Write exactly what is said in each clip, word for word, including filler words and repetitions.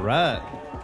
right.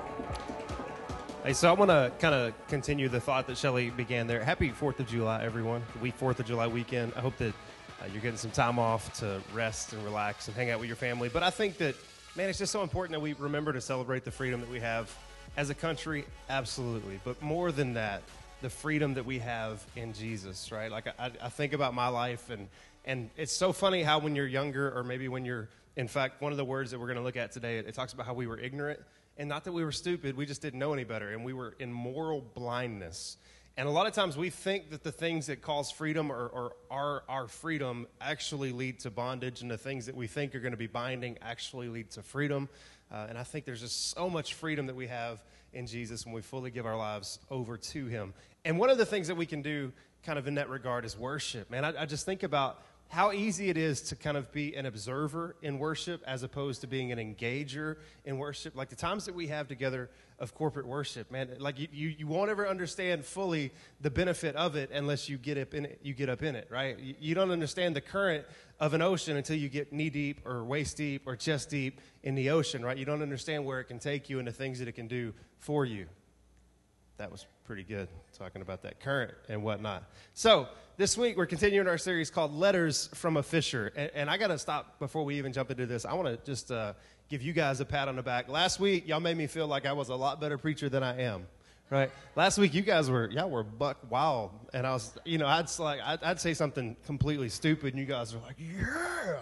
Hey, so I want to kind of continue the thought that Shelley began there. Happy fourth of July, everyone. The week fourth of July weekend. I hope that uh, you're getting some time off to rest and relax and hang out with your family. But I think that, man, it's just so important that we remember to celebrate the freedom that we have as a country. Absolutely. But more than that, the freedom that we have in Jesus, right? Like I, I think about my life, and, and it's so funny how when you're younger, or maybe when you're, in fact, one of the words that we're going to look at today, it, it talks about how we were ignorant. And not that we were stupid, we just didn't know any better, and we were in moral blindness. And a lot of times we think that the things that cause freedom or, or are our freedom actually lead to bondage, and the things that we think are going to be binding actually lead to freedom. Uh, and I think there's just so much freedom that we have in Jesus when we fully give our lives over to him. And one of the things that we can do kind of in that regard is worship. Man, I, I just think about how easy it is to kind of be an observer in worship as opposed to being an engager in worship. Like the times that we have together of corporate worship, man, like you, you, you won't ever understand fully the benefit of it unless you get up in it, you get up in it, right? You, you don't understand the current of an ocean until you get knee deep or waist deep or chest deep in the ocean, right? You don't understand where it can take you and the things that it can do for you. That was pretty good, talking about that current and whatnot. So this week, we're continuing our series called Letters from a Fisher. And, and I got to stop before we even jump into this. I want to just uh, give you guys a pat on the back. Last week, y'all made me feel like I was a lot better preacher than I am, right? Last week, you guys were, y'all were buck wild. And I was, you know, I'd, like, I'd, I'd say something completely stupid, and you guys were like, yeah.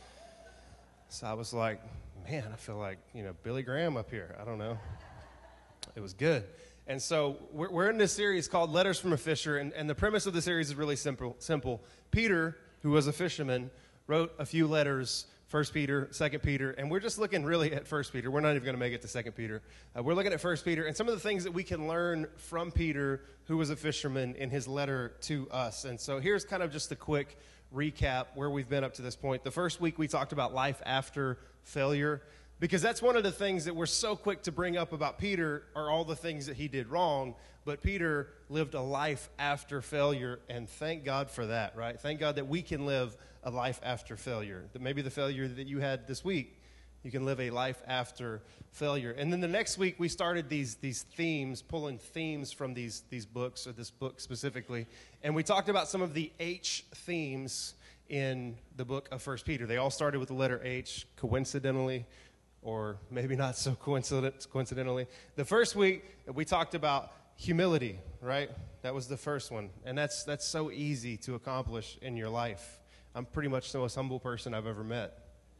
So I was like, man, I feel like, you know, Billy Graham up here. I don't know. It was good. And so we're, we're in this series called Letters from a Fisher, and, and the premise of the series is really simple. Simple. Peter, who was a fisherman, wrote a few letters, First Peter, Second Peter, and we're just looking really at First Peter. We're not even going to make it to Second Peter. Uh, we're looking at First Peter, and some of the things that we can learn from Peter, who was a fisherman, in his letter to us. And so here's kind of just a quick recap where we've been up to this point. The first week we talked about life after failure, because that's one of the things that we're so quick to bring up about Peter are all the things that he did wrong. But Peter lived a life after failure, and thank God for that, right? Thank God that we can live a life after failure. That maybe the failure that you had this week, you can live a life after failure. And then the next week, we started these these themes, pulling themes from these, these books, or this book specifically. And we talked about some of the H themes in the book of First Peter. They all started with the letter H, coincidentally, or maybe not so coincident, coincidentally. The first week, we talked about humility, right? That was the first one. And that's that's so easy to accomplish in your life. I'm pretty much the most humble person I've ever met,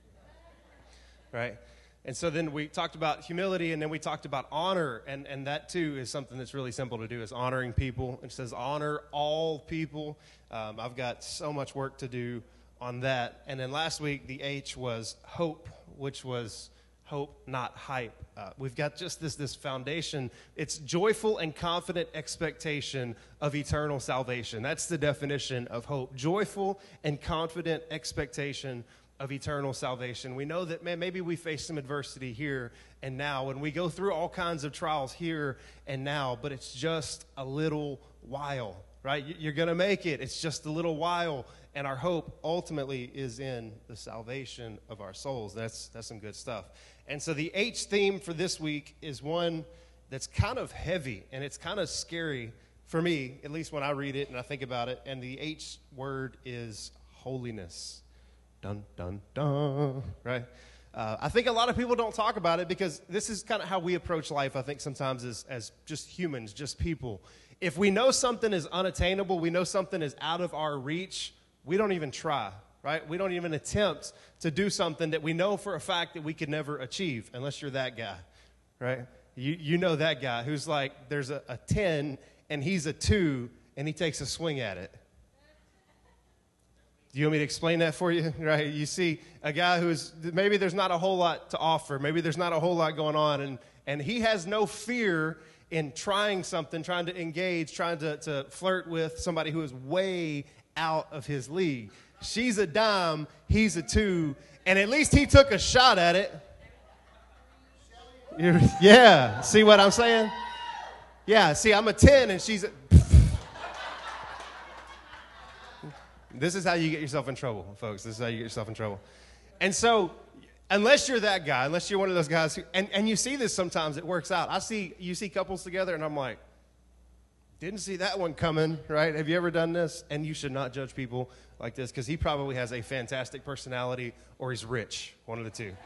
right? And so then we talked about humility, and then we talked about honor, and, and that, too, is something that's really simple to do, is honoring people. It says honor all people. Um, I've got so much work to do on that. And then last week, the H was hope, which was hope, not hype. Uh, we've got just this this foundation. It's joyful and confident expectation of eternal salvation. That's the definition of hope. Joyful and confident expectation of eternal salvation. We know that, man, maybe we face some adversity here and now, and we go through all kinds of trials here and now, but it's just a little while, right? You're going to make it. It's just a little while. And our hope ultimately is in the salvation of our souls. That's that's some good stuff. And so the H theme for this week is one that's kind of heavy, and it's kind of scary for me, at least when I read it and I think about it. And the H word is holiness. Dun, dun, dun, right? Uh, I think a lot of people don't talk about it because this is kind of how we approach life, I think, sometimes as, as just humans, just people. If we know something is unattainable, we know something is out of our reach, we don't even try, right? We don't even attempt to do something that we know for a fact that we could never achieve, unless you're that guy, right? You you know that guy who's like, there's a, a ten, and he's a two, and he takes a swing at it. Do you want me to explain that for you? Right? You see a guy who's, maybe there's not a whole lot to offer. Maybe there's not a whole lot going on, and, and he has no fear in trying something, trying to engage, trying to, to flirt with somebody who is way out of his league. She's a dime, he's a two, and at least he took a shot at it. You're, yeah, see what I'm saying? Yeah, see, I'm a ten, and she's a... This is how you get yourself in trouble, folks. This is how you get yourself in trouble. And so unless you're that guy, unless you're one of those guys who, and, and you see this sometimes, it works out. I see, you see couples together, and I'm like, didn't see that one coming, right? Have you ever done this? And you should not judge people like this, because he probably has a fantastic personality, or he's rich, one of the two.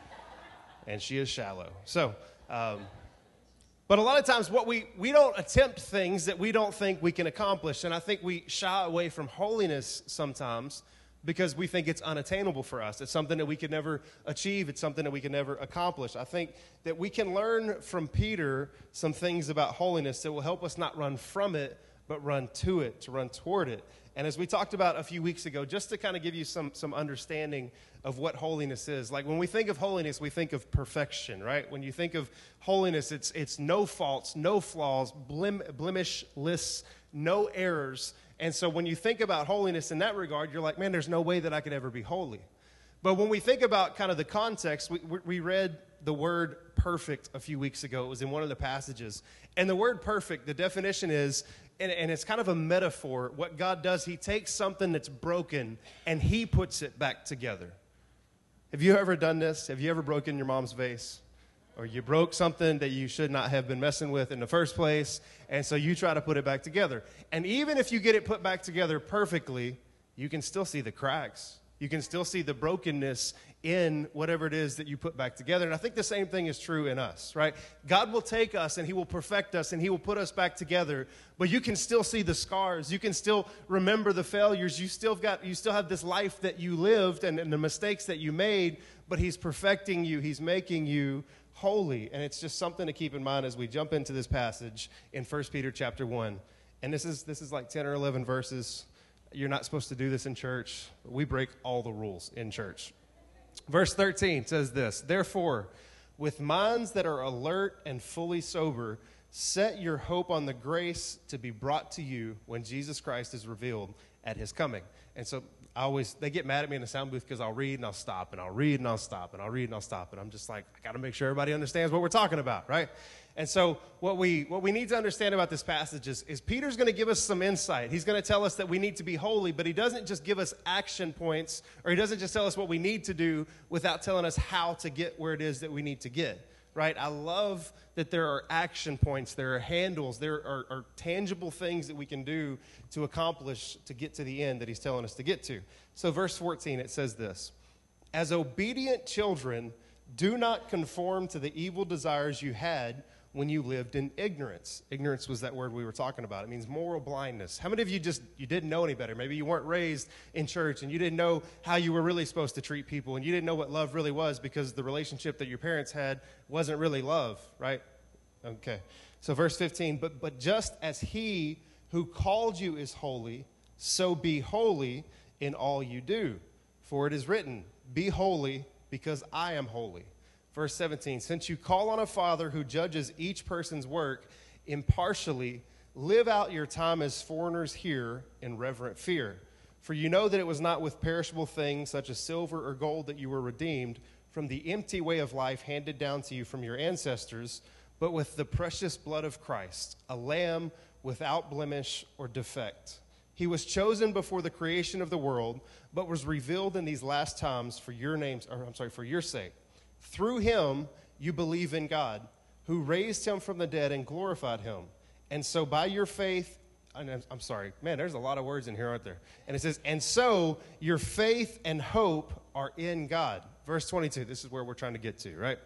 And she is shallow. So, um, but a lot of times what we, we don't attempt things that we don't think we can accomplish. And I think we shy away from holiness sometimes because we think it's unattainable for us. It's something that we could never achieve. It's something that we can never accomplish. I think that we can learn from Peter some things about holiness that will help us not run from it, but run to it, to run toward it. And as we talked about a few weeks ago, just to kind of give you some, some understanding of what holiness is. Like when we think of holiness, we think of perfection, right? When you think of holiness, it's, it's no faults, no flaws, blem, blemishless, no errors. And so when you think about holiness in that regard, you're like, man, there's no way that I could ever be holy. But when we think about kind of the context, we, we read the word perfect a few weeks ago. It was in one of the passages. And the word perfect, the definition is, and, and it's kind of a metaphor, what God does, he takes something that's broken and he puts it back together. Have you ever done this? Have you ever broken your mom's vase? Or you broke something that you should not have been messing with in the first place, and so you try to put it back together. And even if you get it put back together perfectly, you can still see the cracks. You can still see the brokenness in whatever it is that you put back together. And I think the same thing is true in us, right? God will take us and he will perfect us and he will put us back together, but you can still see the scars. You can still remember the failures. You still got, you still have this life that you lived and, and the mistakes that you made, but he's perfecting you. He's making you holy. And it's just something to keep in mind as we jump into this passage in First Peter chapter one. And this is this is like ten or eleven verses. You're not supposed to do this in church. But we break all the rules in church. Verse thirteen says this, therefore, with minds that are alert and fully sober, set your hope on the grace to be brought to you when Jesus Christ is revealed at his coming. And so I always, they get mad at me in the sound booth because I'll read and I'll stop and I'll read and I'll stop and I'll read and I'll stop. And I'm just like, I got to make sure everybody understands what we're talking about, right? And so what we what we need to understand about this passage is, is Peter's going to give us some insight. He's going to tell us that we need to be holy, but he doesn't just give us action points, or he doesn't just tell us what we need to do without telling us how to get where it is that we need to get, right? I love that there are action points, there are handles, there are, are tangible things that we can do to accomplish, to get to the end that he's telling us to get to. So verse fourteen, it says this, as obedient children, do not conform to the evil desires you had when you lived in ignorance. Ignorance was that word we were talking about. It means moral blindness. How many of you just, you didn't know any better? Maybe you weren't raised in church and you didn't know how you were really supposed to treat people and you didn't know what love really was because the relationship that your parents had wasn't really love, right? Okay. So verse fifteen, but, but just as he who called you is holy, so be holy in all you do. For it is written, be holy because I am holy. Verse seventeen, since you call on a Father who judges each person's work impartially, live out your time as foreigners here in reverent fear. For you know that it was not with perishable things such as silver or gold that you were redeemed from the empty way of life handed down to you from your ancestors, but with the precious blood of Christ, a lamb without blemish or defect. He was chosen before the creation of the world, but was revealed in these last times for your names, or I'm sorry, for your sake. Through him, you believe in God, who raised him from the dead and glorified him. And so by your faith, and I'm sorry, man, there's a lot of words in here, aren't there? And it says, and so your faith and hope are in God. Verse twenty-two, this is where we're trying to get to, right?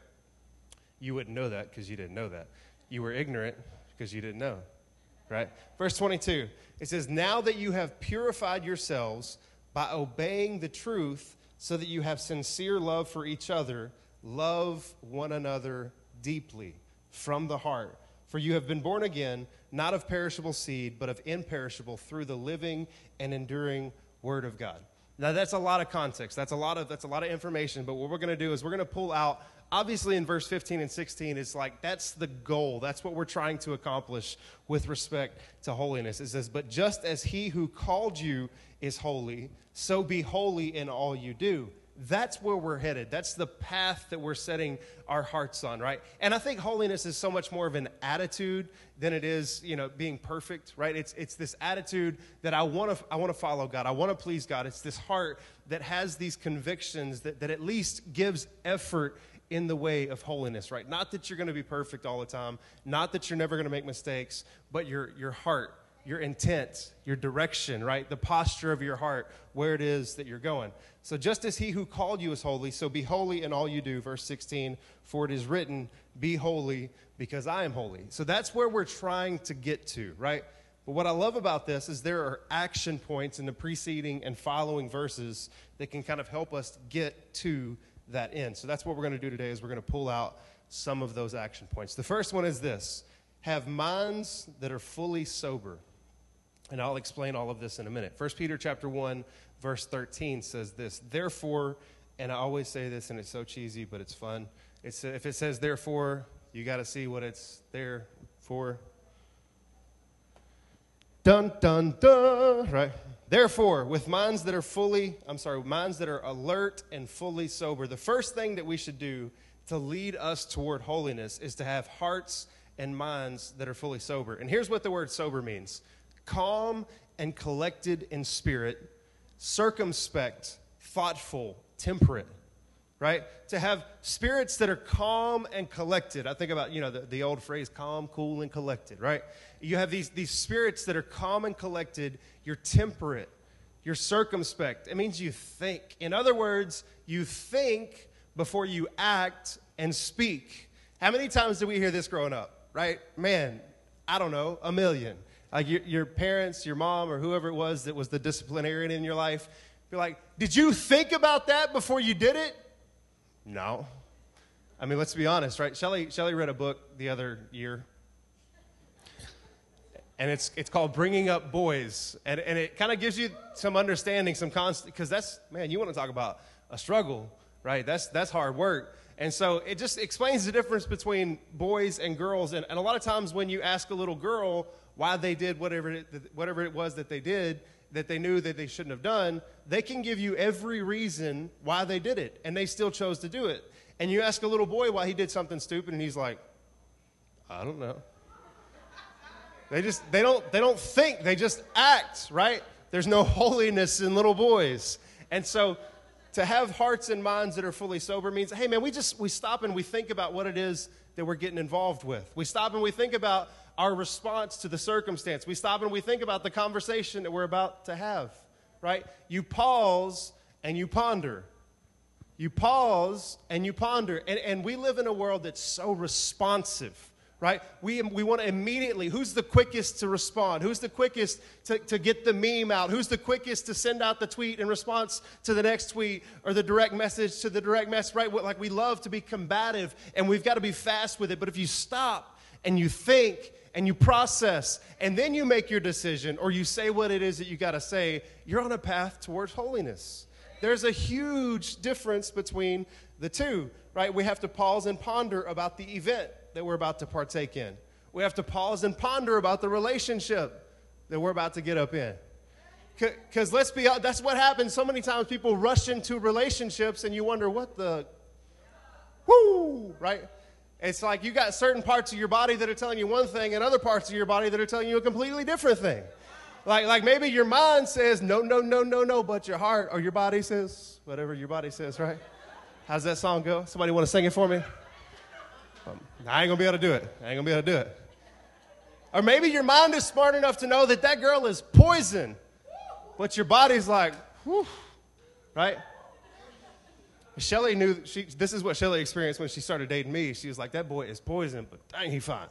You wouldn't know that because you didn't know that. You were ignorant because you didn't know, right? Verse twenty-two, it says, now that you have purified yourselves by obeying the truth so that you have sincere love for each other, love one another deeply from the heart. For you have been born again, not of perishable seed, but of imperishable through the living and enduring word of God. Now that's a lot of context. That's a lot of that's a lot of information. But what we're going to do is we're going to pull out, obviously in verse fifteen and sixteen, it's like that's the goal. That's what we're trying to accomplish with respect to holiness. It says, but just as he who called you is holy, so be holy in all you do. that's where we're headed. That's the path that we're setting our hearts on, right? And I think holiness is so much more of an attitude than it is, you know, being perfect, right? It's it's this attitude that I want to I want to follow God. I want to please God. It's this heart that has these convictions that, that at least gives effort in the way of holiness, right? Not that you're going to be perfect all the time, not that you're never going to make mistakes, but your your heart, your intent, your direction, right? The posture of your heart, where it is that you're going. So just as he who called you is holy, so be holy in all you do. Verse sixteen, for it is written, be holy because I am holy. So that's where we're trying to get to, right? But what I love about this is there are action points in the preceding and following verses that can kind of help us get to that end. So that's what we're going to do today is we're going to pull out some of those action points. The first one is this: have minds that are fully sober. And I'll explain all of this in a minute. First Peter chapter one, verse thirteen says this: therefore, and I always say this, and it's so cheesy, but it's fun. It's, if it says therefore, you got to see what it's there for. Dun, dun, dun, right? Therefore, with minds that are fully, I'm sorry, minds that are alert and fully sober, the first thing that we should do to lead us toward holiness is to have hearts and minds that are fully sober. And here's what the word sober means: calm and collected in spirit, circumspect, thoughtful, temperate, right? To have spirits that are calm and collected. I think about, you know, the, the old phrase, calm, cool, and collected, right? You have these, these spirits that are calm and collected. You're temperate. You're circumspect. It means you think. In other words, you think before you act and speak. How many times did we hear this growing up, right? Man, I don't know, a million. Like your, your parents, your mom, or whoever it was that was the disciplinarian in your life, be like, did you think about that before you did it? No. I mean, let's be honest, right? Shelly, Shelly read a book the other year, and it's it's called Bringing Up Boys, and, and it kind of gives you some understanding, some constant, because that's, man, you want to talk about a struggle, right? That's that's hard work. And so it just explains the difference between boys and girls, and, and a lot of times when you ask a little girl why they did whatever it, whatever it was that they did, that they knew that they shouldn't have done, they can give you every reason why they did it, and they still chose to do it. And you ask a little boy why he did something stupid, and he's like, I don't know. They just, they don't, they don't think, they just act, right? There's no holiness in little boys. And so to have hearts and minds that are fully sober means, hey man, we just, we stop and we think about what it is that we're getting involved with. We stop and we think about our response to the circumstance. We stop and we think about the conversation that we're about to have, right? You pause and you ponder. You pause and you ponder. And, and we live in a world that's so responsive, right? We, we want to immediately, who's the quickest to respond? Who's the quickest to, to get the meme out? Who's the quickest to send out the tweet in response to the next tweet, or the direct message to the direct message, right? Like, we love to be combative, and we've got to be fast with it. But if you stop and you think and you process, and then you make your decision, or you say what it is that you got to say, you're on a path towards holiness. There's a huge difference between the two, right? We have to pause and ponder about the event that we're about to partake in. We have to pause and ponder about the relationship that we're about to get up in. Because let's be honest, that's what happens. So many times people rush into relationships, and you wonder, what the, whoo, right? It's like you got certain parts of your body that are telling you one thing, and other parts of your body that are telling you a completely different thing. Like, like maybe your mind says, no, no, no, no, no, but your heart or your body says, whatever your body says, right? How's that song go? Somebody want to sing it for me? Um, I ain't going to be able to do it. I ain't going to be able to do it. Or maybe your mind is smart enough to know that that girl is poison, but your body's like, whew, right? Shelly knew, she, this is what Shelly experienced when she started dating me. She was like, that boy is poison, but dang, he fine.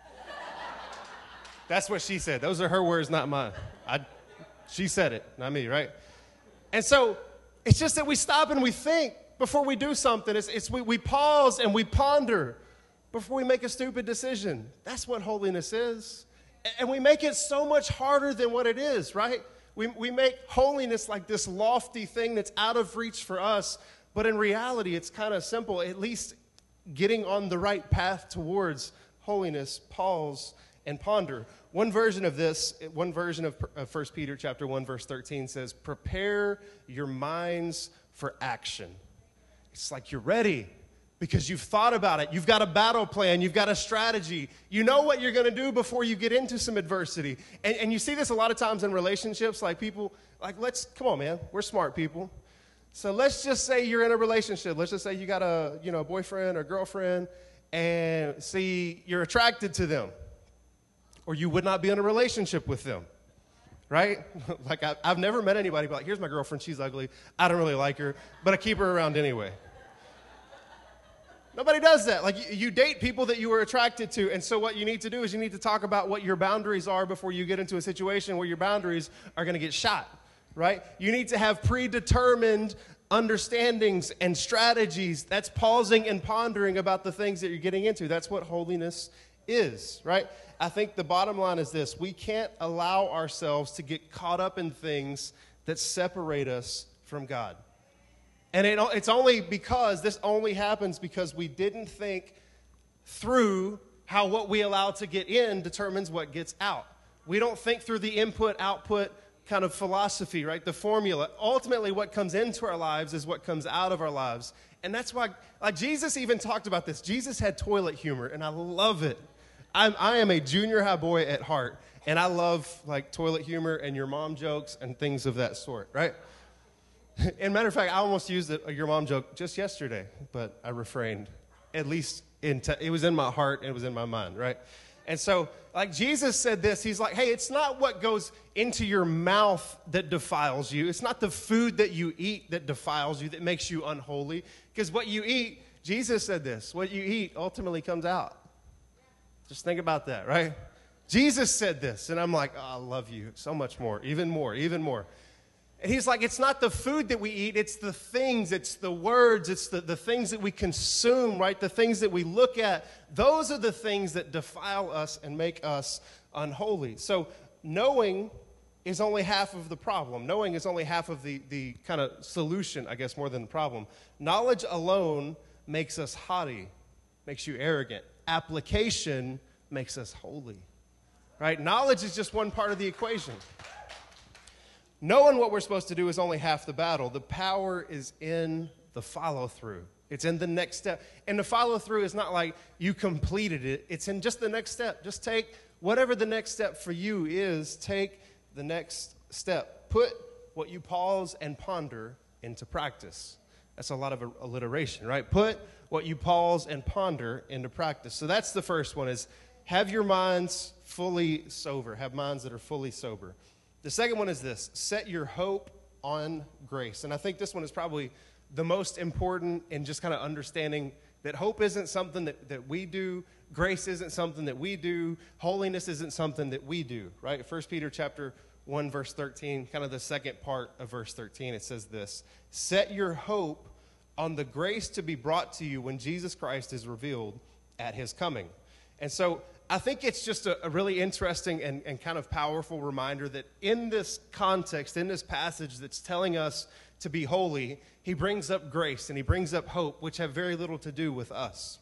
That's what she said. Those are her words, not mine. I, she said it, not me, right? And so it's just that we stop and we think before we do something. It's, it's we, we pause and we ponder before we make a stupid decision. That's what holiness is. And we make it so much harder than what it is, right? We, we make holiness like this lofty thing that's out of reach for us. But in reality, it's kind of simple. At least getting on the right path towards holiness, pause and ponder. One version of this, one version of, of First Peter chapter one, verse thirteen says, prepare your minds for action. It's like you're ready because you've thought about it. You've got a battle plan. You've got a strategy. You know what you're going to do before you get into some adversity. And, and you see this a lot of times in relationships, like people, like let's, come on, man, we're smart people. So let's just say you're in a relationship. Let's just say you got a, you know, boyfriend or girlfriend, and see you're attracted to them. Or you would not be in a relationship with them, right? Like, I, I've never met anybody, but like, here's my girlfriend, she's ugly. I don't really like her, but I keep her around anyway. Nobody does that. Like, you, you date people that you were attracted to, and so what you need to do is you need to talk about what your boundaries are before you get into a situation where your boundaries are going to get shot, right? You need to have predetermined understandings and strategies. That's pausing and pondering about the things that you're getting into. That's what holiness is, right? I think the bottom line is this: we can't allow ourselves to get caught up in things that separate us from God. And it, it's only because, this only happens because we didn't think through how what we allow to get in determines what gets out. We don't think through the input-output kind of philosophy, right? The formula. Ultimately, what comes into our lives is what comes out of our lives. And that's why, like, Jesus even talked about this. Jesus had toilet humor, and I love it. I'm, I am a junior high boy at heart, and I love, like, toilet humor and your mom jokes and things of that sort, right? And matter of fact, I almost used it, your mom joke just yesterday, but I refrained. At least in te- it was in my heart and it was in my mind, right? And so, like, Jesus said this. He's like, hey, it's not what goes into your mouth that defiles you. It's not the food that you eat that defiles you, that makes you unholy. Because what you eat, Jesus said this, what you eat ultimately comes out. Just think about that, right? Jesus said this, and I'm like, oh, I love you so much more, even more, even more. And he's like, it's not the food that we eat, it's the things, it's the words, it's the, the things that we consume, right? The things that we look at. Those are the things that defile us and make us unholy. So knowing is only half of the problem. Knowing is only half of the, the kind of solution, I guess, more than the problem. Knowledge alone makes us haughty, makes you arrogant. Application makes us holy, right? Knowledge is just one part of the equation. Knowing what we're supposed to do is only half the battle. The power is in the follow-through. It's in the next step. And the follow-through is not like you completed it. It's in just the next step. Just take whatever the next step for you is, take the next step. Put what you pause and ponder into practice. That's a lot of alliteration, right? Put what you pause and ponder into practice. So that's the first one, is have your minds fully sober. Have minds that are fully sober. The second one is this: set your hope on grace. And I think this one is probably the most important in just kind of understanding that hope isn't something that, that we do. Grace isn't something that we do. Holiness isn't something that we do, right? First Peter chapter one, verse thirteen, kind of the second part of verse thirteen, it says this: set your hope on the grace to be brought to you when Jesus Christ is revealed at his coming. And so I think it's just a, a really interesting and, and kind of powerful reminder that in this context, in this passage that's telling us to be holy, he brings up grace and he brings up hope, which have very little to do with us.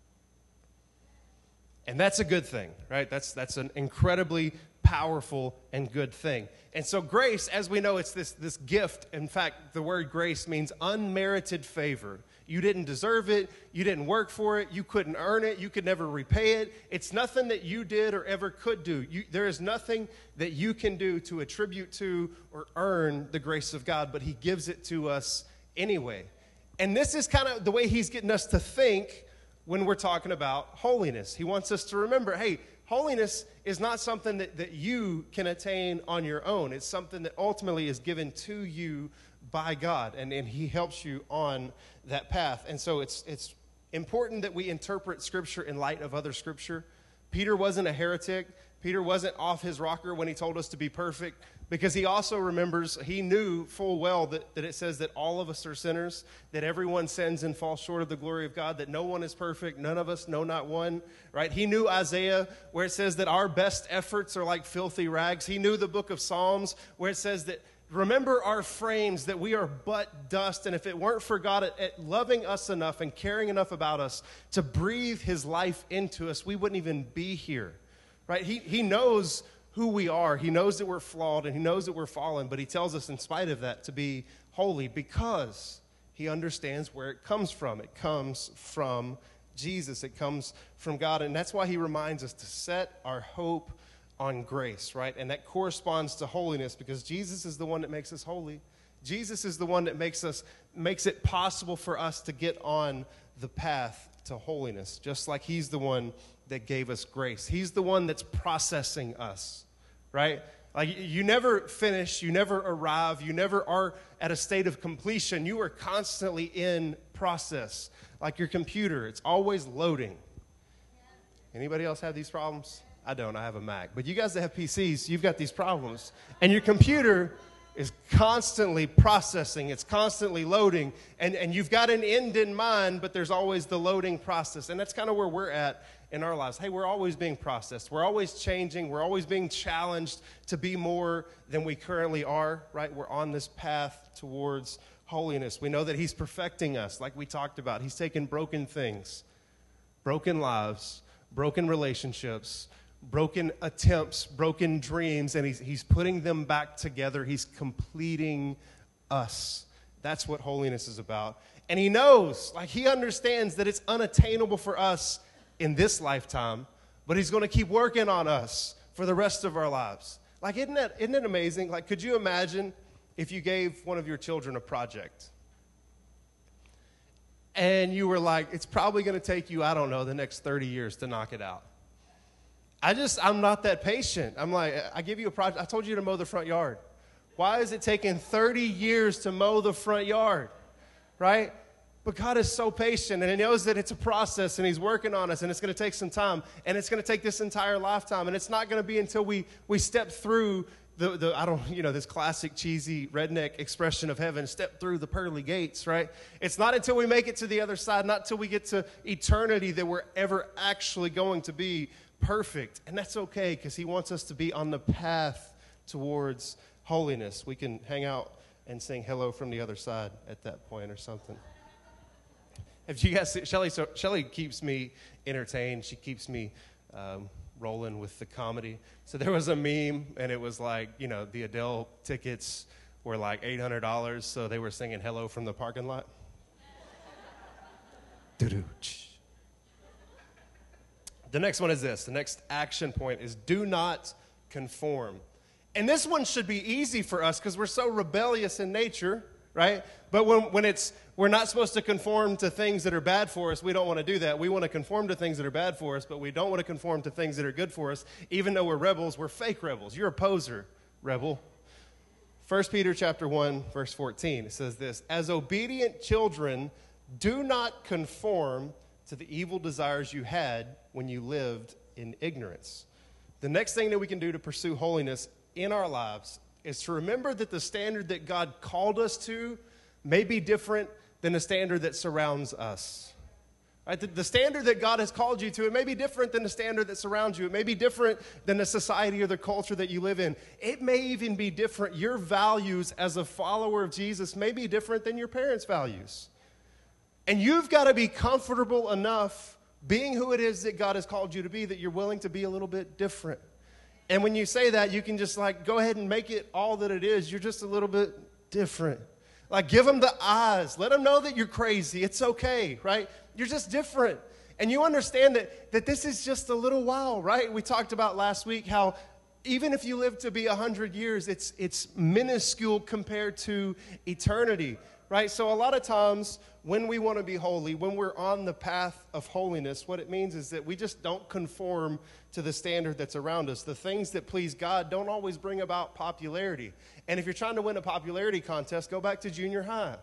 And that's a good thing, right? That's, that's an incredibly powerful and good thing. And so grace, as we know, it's this, this gift. In fact, the word grace means unmerited favor. You didn't deserve it. You didn't work for it. You couldn't earn it. You could never repay it. It's nothing that you did or ever could do. You, there is nothing that you can do to attribute to or earn the grace of God, but he gives it to us anyway. And this is kind of the way he's getting us to think when we're talking about holiness. He wants us to remember, hey, holiness is not something that, that you can attain on your own. It's something that ultimately is given to you by God, and, and he helps you on that path. And so it's it's important that we interpret Scripture in light of other Scripture. Peter wasn't a heretic. Peter wasn't off his rocker when he told us to be perfect, because he also remembers, he knew full well that, that it says that all of us are sinners, that everyone sins and falls short of the glory of God, that no one is perfect, none of us, no, not one, right? He knew Isaiah, where it says that our best efforts are like filthy rags. He knew the book of Psalms, where it says that, remember our frames, that we are but dust, and if it weren't for God at, at loving us enough and caring enough about us to breathe his life into us, we wouldn't even be here. right? He, he knows who we are. He knows that we're flawed, and he knows that we're fallen, but he tells us in spite of that to be holy because he understands where it comes from. It comes from Jesus. It comes from God, and that's why he reminds us to set our hope on grace, right? And that corresponds to holiness because Jesus is the one that makes us holy. Jesus is the one that makes us makes it possible for us to get on the path to holiness, just like he's the one that gave us grace. He's the one that's processing us, right? Like you never finish, you never arrive, you never are at a state of completion. You are constantly in process. Like your computer, it's always loading. Anybody else have these problems? I don't, I have a Mac. But you guys that have P Cs, you've got these problems. And your computer is constantly processing, it's constantly loading, and, and you've got an end in mind, but there's always the loading process. And that's kind of where we're at in our lives. Hey, we're always being processed. We're always changing. We're always being challenged to be more than we currently are, right? We're on this path towards holiness. We know that he's perfecting us, like we talked about. He's taken broken things, broken lives, broken relationships, broken attempts, broken dreams, and he's, he's putting them back together. He's completing us. That's what holiness is about. And he knows, like he understands that it's unattainable for us in this lifetime, but he's going to keep working on us for the rest of our lives. Like, isn't that, isn't it amazing? Like, could you imagine if you gave one of your children a project and you were like, it's probably going to take you, I don't know, the next thirty years to knock it out? I just, I'm not that patient. I'm like, I give you a project. I told you to mow the front yard. Why is it taking thirty years to mow the front yard, right? But God is so patient, and he knows that it's a process, and he's working on us, and it's going to take some time, and it's going to take this entire lifetime, and it's not going to be until we, we step through the, the, I don't, you know, this classic cheesy redneck expression of heaven, step through the pearly gates, right? It's not until we make it to the other side, not until we get to eternity that we're ever actually going to be perfect. And that's okay because he wants us to be on the path towards holiness. We can hang out and sing hello from the other side at that point or something. If you guys see, Shelly, so Shelly keeps me entertained. She keeps me um, rolling with the comedy. So there was a meme, and it was like, you know, the Adele tickets were like eight hundred dollars, so they were singing hello from the parking lot. Doo-doo. The next one is this. The next action point is do not conform. And this one should be easy for us because we're so rebellious in nature, right? But when, when it's we're not supposed to conform to things that are bad for us, we don't want to do that. We want to conform to things that are bad for us, but we don't want to conform to things that are good for us. Even though we're rebels, we're fake rebels. You're a poser, rebel. First Peter chapter one, verse fourteen, it says this, as obedient children, do not conform to the evil desires you had when you lived in ignorance. The next thing that we can do to pursue holiness in our lives is to remember that the standard that God called us to may be different than the standard that surrounds us. Right? The, the standard that God has called you to, it may be different than the standard that surrounds you. It may be different than the society or the culture that you live in. It may even be different. Your values as a follower of Jesus may be different than your parents' values. And you've got to be comfortable enough being who it is that God has called you to be that you're willing to be a little bit different. And when you say that, you can just like go ahead and make it all that it is. You're just a little bit different. Like give them the eyes. Let them know that you're crazy. It's okay, right? You're just different. And you understand that, that this is just a little while, right? We talked about last week how even if you live to be one hundred years, it's, it's minuscule compared to eternity. Right? So a lot of times when we want to be holy, when we're on the path of holiness, what it means is that we just don't conform to the standard that's around us. The things that please God don't always bring about popularity. And if you're trying to win a popularity contest, go back to junior high.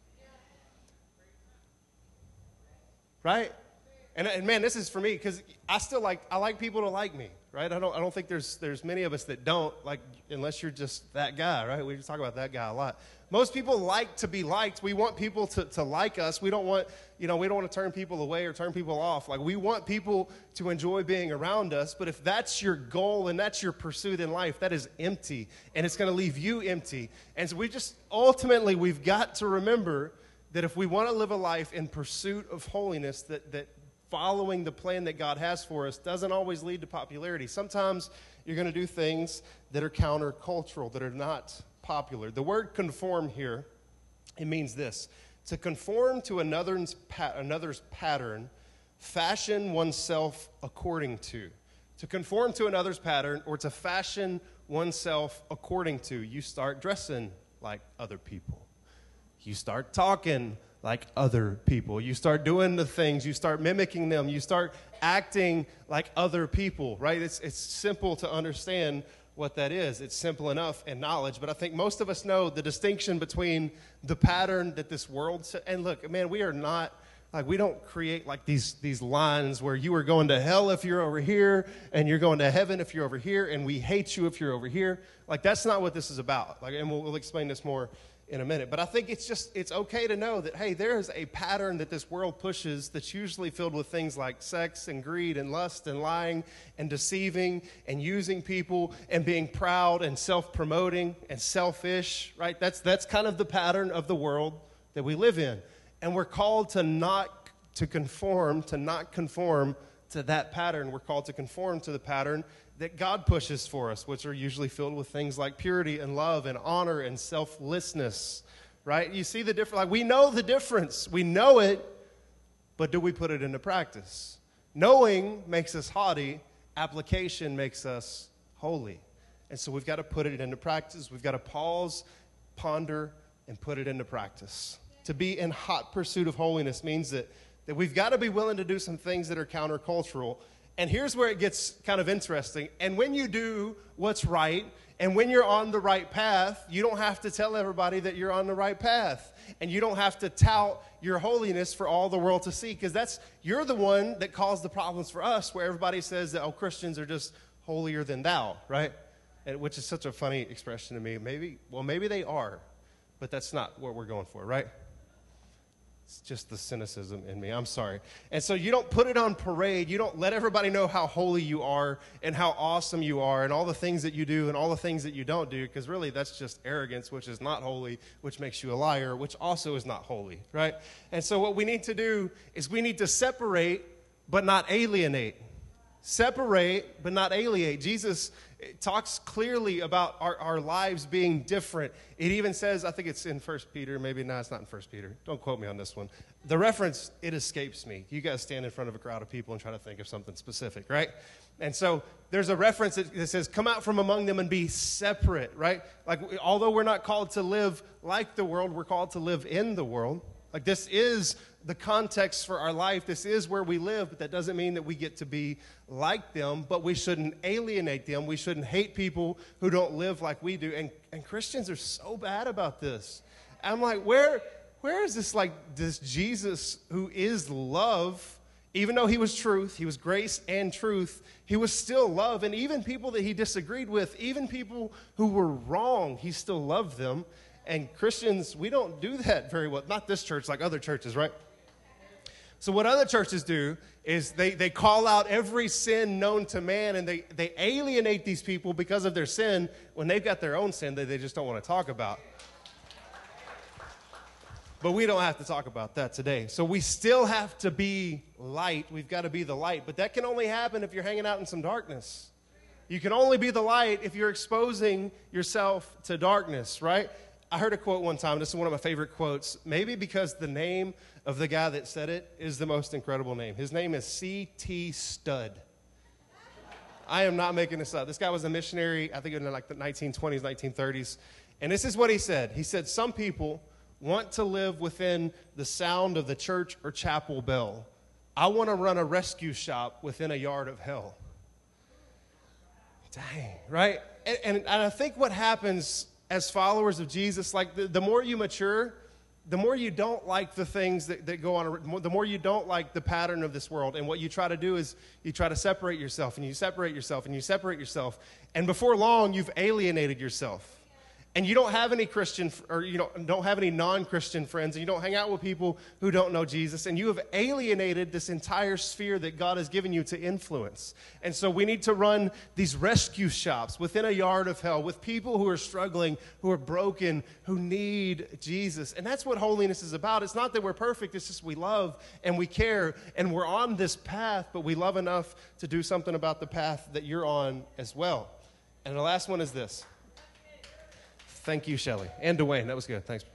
Right? And, and man, this is for me because I still like, I like people to like me. Right? I don't, I don't think there's, there's many of us that don't, like, unless you're just that guy, right? We just talk about that guy a lot. Most people like to be liked. We want people to, to like us. We don't want, you know, we don't want to turn people away or turn people off. Like, we want people to enjoy being around us. But if that's your goal and that's your pursuit in life, that is empty. And it's going to leave you empty. And so we just, ultimately, we've got to remember that if we want to live a life in pursuit of holiness, that, that following the plan that God has for us doesn't always lead to popularity. Sometimes you're going to do things that are countercultural, that are not popular. The word conform here, it means this: to conform to another's, pa- another's pattern, fashion oneself according to. To conform to another's pattern or to fashion oneself according to. You start dressing like other people. You start talking like other people. You start doing the things. You start mimicking them. You start acting like other people, right? It's, it's simple to understand what that is. It's simple enough in knowledge, but I think most of us know the distinction between the pattern that this world, and look, man, we are not, like, we don't create like these, these lines where you are going to hell if you're over here, and you're going to heaven if you're over here, and we hate you if you're over here. Like, that's not what this is about. Like, and we'll, we'll explain this more in a minute. But I think it's just, it's okay to know that, hey, there is a pattern that this world pushes that's usually filled with things like sex and greed and lust and lying and deceiving and using people and being proud and self-promoting and selfish, right? That's, that's kind of the pattern of the world that we live in. And we're called to not to conform, to not conform to that pattern. We're called to conform to the pattern that God pushes for us, which are usually filled with things like purity and love and honor and selflessness, right? You see the difference? Like, we know the difference. We know it, but do we put it into practice? Knowing makes us haughty. Application makes us holy. And so we've got to put it into practice. We've got to pause, ponder, and put it into practice. To be in hot pursuit of holiness means that, that we've got to be willing to do some things that are countercultural. And here's where it gets kind of interesting. And when you do what's right, and when you're on the right path, you don't have to tell everybody that you're on the right path. And you don't have to tout your holiness for all the world to see, because that's, you're the one that caused the problems for us, where everybody says that, oh, Christians are just holier than thou, right? And which is such a funny expression to me. Maybe, well, maybe they are, but that's not what we're going for, right? It's just the cynicism in me. I'm sorry. And so you don't put it on parade. You don't let everybody know how holy you are and how awesome you are and all the things that you do and all the things that you don't do, because really that's just arrogance, which is not holy, which makes you a liar, which also is not holy, right? And so what we need to do is we need to separate but not alienate. Separate but not alienate. Jesus talks clearly about our, our lives being different. It even says, I think it's in First Peter, maybe, no, it's not in First Peter. Don't quote me on this one. The reference, it escapes me. You guys stand in front of a crowd of people and try to think of something specific, right? And so there's a reference that, that says, come out from among them and be separate, right? Like, although we're not called to live like the world, we're called to live in the world. Like, this is the context for our life. This is where we live, but that doesn't mean that we get to be like them, but we shouldn't alienate them. We shouldn't hate people who don't live like we do. And, and Christians are so bad about this. I'm like, where, where is this, like, this Jesus who is love? Even though he was truth, he was grace and truth, he was still love. And even people that he disagreed with, even people who were wrong, he still loved them. And Christians, we don't do that very well. Not this church, like other churches, right? So what other churches do is they, they call out every sin known to man, and they, they alienate these people because of their sin when they've got their own sin that they just don't want to talk about. But we don't have to talk about that today. So we still have to be light. We've got to be the light. But that can only happen if you're hanging out in some darkness. You can only be the light if you're exposing yourself to darkness, right? I heard a quote one time. This is one of my favorite quotes, maybe because the name of the guy that said it is the most incredible name. His name is C T Studd. I am not making this up. This guy was a missionary, I think in like the nineteen twenties, nineteen thirties. And this is what he said. He said, some people want to live within the sound of the church or chapel bell. I want to run a rescue shop within a yard of hell. Dang, right? And, and, and I think what happens as followers of Jesus, like the, the more you mature, the more you don't like the things that, that go on, the more you don't like the pattern of this world. And what you try to do is you try to separate yourself, and you separate yourself, and you separate yourself. And before long, you've alienated yourself. and you don't have any Christian, or you don't, don't have any non-Christian friends, and you don't hang out with people who don't know Jesus, and you have alienated this entire sphere that God has given you to influence. And so we need to run these rescue shops within a yard of hell with people who are struggling, who are broken, who need Jesus. And that's what holiness is about. It's not that we're perfect, it's just we love and we care, and we're on this path, but we love enough to do something about the path that you're on as well. And the last one is this. Thank you, Shelly. And Dwayne. That was good. Thanks.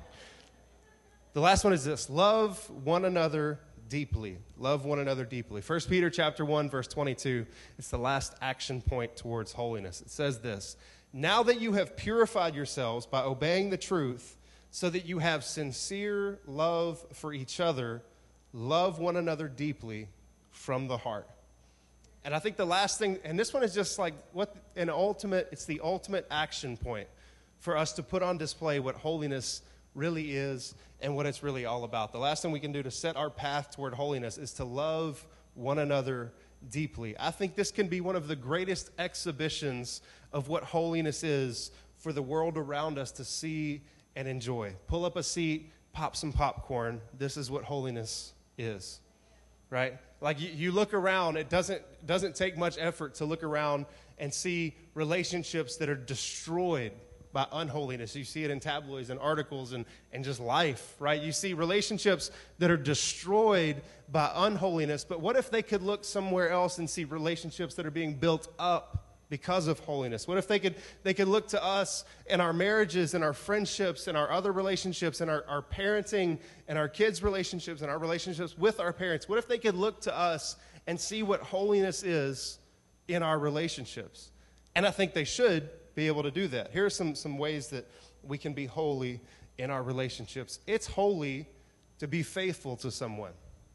The last one is this. Love one another deeply. Love one another deeply. First Peter chapter one, verse twenty-two. It's the last action point towards holiness. It says this. Now that you have purified yourselves by obeying the truth, so that you have sincere love for each other, love one another deeply from the heart. And I think the last thing, and this one is just like what an ultimate, it's the ultimate action point for us to put on display what holiness really is and what it's really all about. The last thing we can do to set our path toward holiness is to love one another deeply. I think this can be one of the greatest exhibitions of what holiness is for the world around us to see and enjoy. Pull up a seat, pop some popcorn. This is what holiness is, right? Like you, you look around, it doesn't, doesn't take much effort to look around and see relationships that are destroyed by unholiness. You see it in tabloids and articles and, and just life, right? You see relationships that are destroyed by unholiness, but what if they could look somewhere else and see relationships that are being built up because of holiness? What if they could they could look to us and our marriages and our friendships and our other relationships and our, our parenting and our kids' relationships and our relationships with our parents? What if they could look to us and see what holiness is in our relationships? And I think they should be able to do that. Here are some, some ways that we can be holy in our relationships. It's holy to be faithful to someone.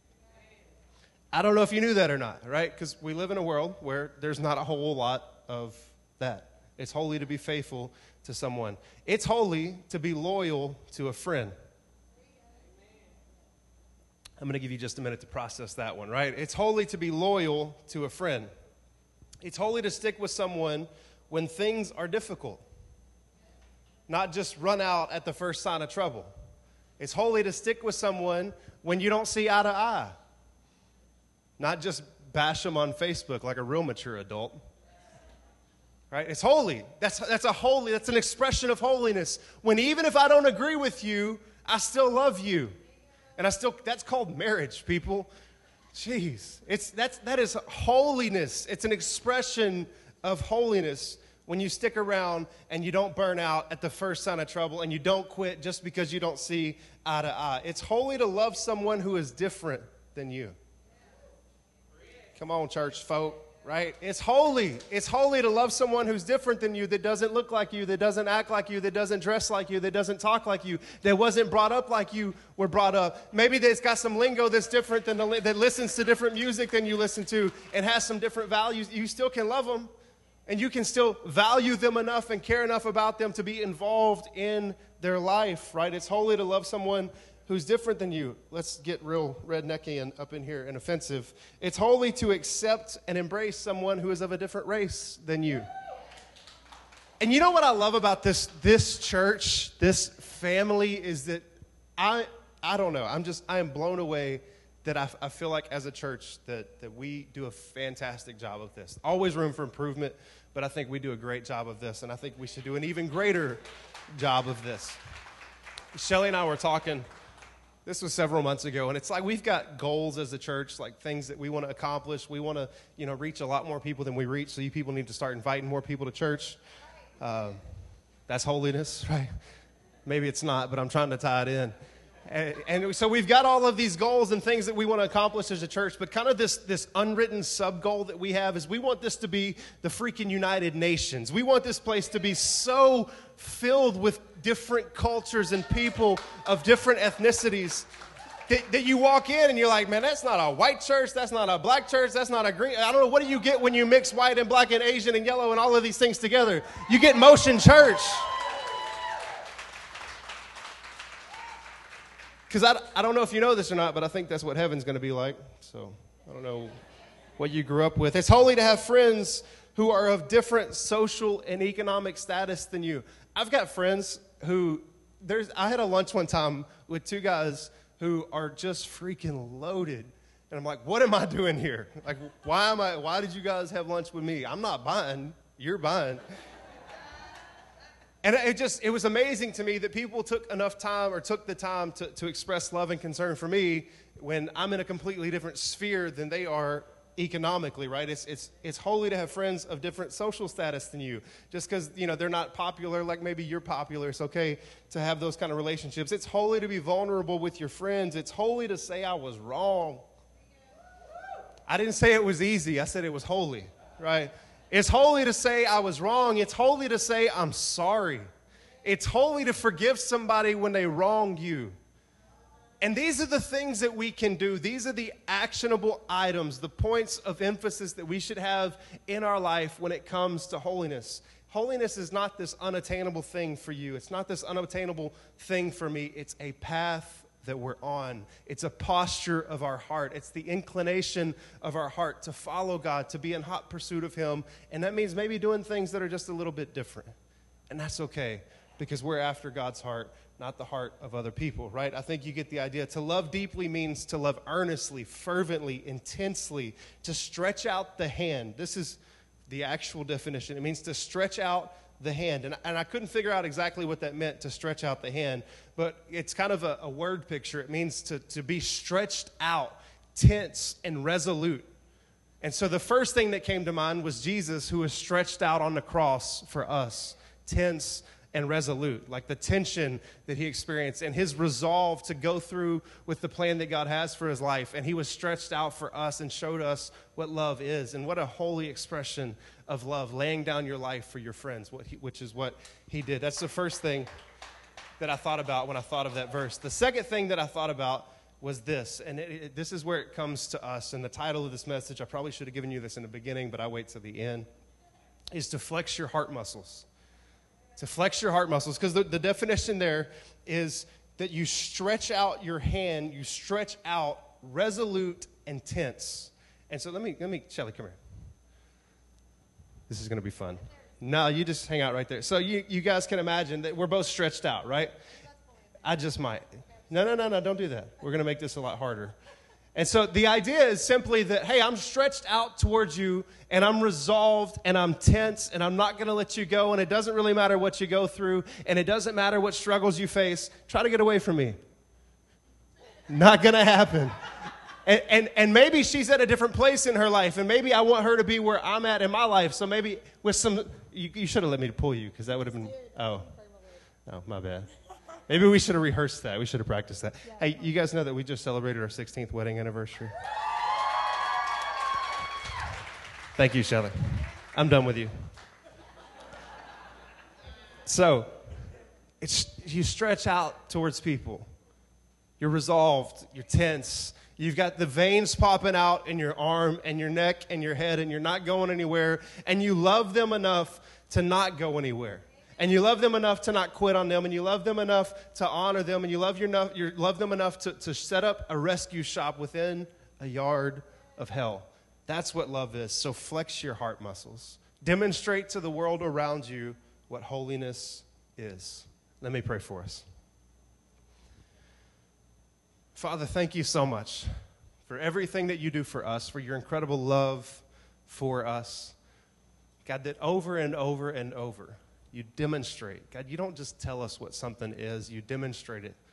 I don't know if you knew that or not, right? Because we live in a world where there's not a whole lot of that. It's holy to be faithful to someone. It's holy to be loyal to a friend. I'm going to give you just a minute to process that one, right? It's holy to be loyal to a friend. It's holy to stick with someone when things are difficult, not just run out at the first sign of trouble. It's holy to stick with someone when you don't see eye to eye, not just bash them on Facebook like a real mature adult. Right? It's holy. That's, that's a holy, that's an expression of holiness. When even if I don't agree with you, I still love you. And I still, that's called marriage, people. Jeez. It's, that's, that is holiness. It's an expression of holiness when you stick around and you don't burn out at the first sign of trouble and you don't quit just because you don't see eye to eye. It's holy to love someone who is different than you. Come on, church folk, right? It's holy. It's holy to love someone who's different than you, that doesn't look like you, that doesn't act like you, that doesn't dress like you, that doesn't talk like you, that wasn't brought up like you were brought up. Maybe that's got some lingo that's different than the, that listens to different music than you listen to and has some different values. You still can love them. And you can still value them enough and care enough about them to be involved in their life, right? It's holy to love someone who's different than you. Let's get real rednecky and up in here and offensive. It's holy to accept and embrace someone who is of a different race than you. And you know what I love about this, this church, this family, is that I, I don't know, I'm just, I am blown away that I, I feel like as a church that, that we do a fantastic job of this. Always room for improvement, but I think we do a great job of this, and I think we should do an even greater job of this. Shelly and I were talking, this was several months ago, and it's like we've got goals as a church, like things that we want to accomplish. We want to, you know, reach a lot more people than we reach, so you people need to start inviting more people to church. Uh, that's holiness, right? Maybe it's not, but I'm trying to tie it in. And, and so we've got all of these goals and things that we want to accomplish as a church, but kind of this, this unwritten sub-goal that we have is we want this to be the freaking United Nations. We want this place to be so filled with different cultures and people of different ethnicities that, that you walk in and you're like, man, that's not a white church, that's not a black church, that's not a green. I don't know, what do you get when you mix white and black and Asian and yellow and all of these things together? You get Motion Church. Because I, I don't know if you know this or not, but I think that's what heaven's going to be like. So I don't know what you grew up with. It's holy to have friends who are of different social and economic status than you. I've got friends who, there's. I had a lunch one time with two guys who are just freaking loaded. And I'm like, what am I doing here? Like, why am I, why did you guys have lunch with me? I'm not buying, you're buying. And it just, it was amazing to me that people took enough time or took the time to, to express love and concern for me when I'm in a completely different sphere than they are economically, right? It's, it's, it's holy to have friends of different social status than you. Just because, you know, they're not popular like maybe you're popular, it's okay to have those kind of relationships. It's holy to be vulnerable with your friends. It's holy to say I was wrong. I didn't say it was easy. I said it was holy, right? It's holy to say I was wrong. It's holy to say I'm sorry. It's holy to forgive somebody when they wronged you. And these are the things that we can do. These are the actionable items, the points of emphasis that we should have in our life when it comes to holiness. Holiness is not this unattainable thing for you. It's not this unattainable thing for me. It's a path that we're on. It's a posture of our heart. It's the inclination of our heart to follow God, to be in hot pursuit of Him. And that means maybe doing things that are just a little bit different. And that's okay, because we're after God's heart, not the heart of other people, right? I think you get the idea. To love deeply means to love earnestly, fervently, intensely, to stretch out the hand. This is the actual definition. It means to stretch out the hand. And, and I couldn't figure out exactly what that meant, to stretch out the hand, but it's kind of a, a word picture. It means to, to be stretched out, tense and resolute. And so the first thing that came to mind was Jesus, who was stretched out on the cross for us, tense and resolute, like the tension that he experienced and his resolve to go through with the plan that God has for his life. And he was stretched out for us and showed us what love is. And what a holy expression of love, laying down your life for your friends, what he, which is what he did. That's the first thing that I thought about when I thought of that verse. The second thing that I thought about was this, and it, it, this is where it comes to us. And the title of this message, I probably should have given you this in the beginning, but I wait till the end, is to flex your heart muscles. To flex your heart muscles, because the, the definition there is that you stretch out your hand, you stretch out resolute and tense. And so let me, let me, Shelly, come here. This is going to be fun. No, you just hang out right there. So you, you guys can imagine that we're both stretched out, right? I just might. No, no, no, no, don't do that. We're going to make this a lot harder. And so the idea is simply that, hey, I'm stretched out towards you, and I'm resolved, and I'm tense, and I'm not going to let you go, and it doesn't really matter what you go through, and it doesn't matter what struggles you face. Try to get away from me. Not going to happen. And, and and maybe she's at a different place in her life, and maybe I want her to be where I'm at in my life. So maybe with some, you, you should have let me pull you, because that would have been, oh, oh, my bad. Maybe we should have rehearsed that. We should have practiced that. Yeah. Hey, you guys know that we just celebrated our sixteenth wedding anniversary? Thank you, Shelly. I'm done with you. So, it's you stretch out towards people. You're resolved. You're tense. You've got the veins popping out in your arm and your neck and your head, and you're not going anywhere. And you love them enough to not go anywhere. And you love them enough to not quit on them, and you love them enough to honor them, and you love, your enough, you love them enough to, to set up a rescue shop within a yard of hell. That's what love is. So flex your heart muscles. Demonstrate to the world around you what holiness is. Let me pray for us. Father, thank you so much for everything that you do for us, for your incredible love for us. God, that over and over and over, you demonstrate. God, you don't just tell us what something is. You demonstrate it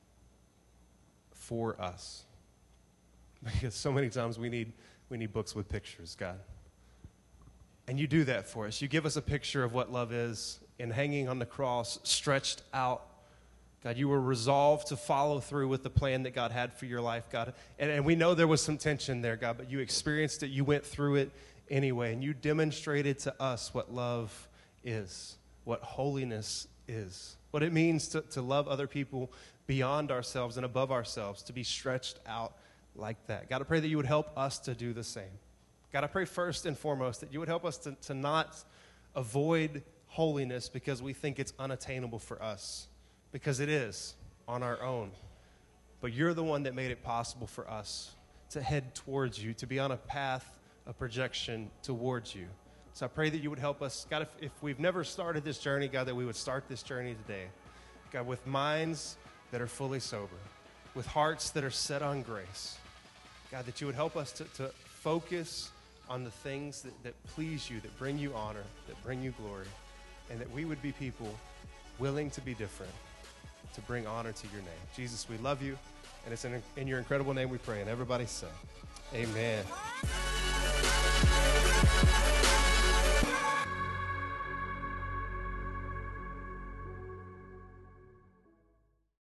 for us. Because so many times we need we need books with pictures, God. And you do that for us. You give us a picture of what love is in hanging on the cross, stretched out. God, you were resolved to follow through with the plan that God had for your life, God. And, and we know there was some tension there, God, but you experienced it. You went through it anyway. And you demonstrated to us what love is. What holiness is, what it means to, to love other people beyond ourselves and above ourselves, to be stretched out like that. God, I pray that you would help us to do the same. God, I pray first and foremost that you would help us to, to not avoid holiness because we think it's unattainable for us, because it is on our own. But you're the one that made it possible for us to head towards you, to be on a path a projection towards you. So I pray that you would help us. God, if, if we've never started this journey, God, that we would start this journey today. God, with minds that are fully sober, with hearts that are set on grace. God, that you would help us to, to focus on the things that, that please you, that bring you honor, that bring you glory, and that we would be people willing to be different, to bring honor to your name. Jesus, we love you, and it's in, in your incredible name we pray. And everybody say, amen.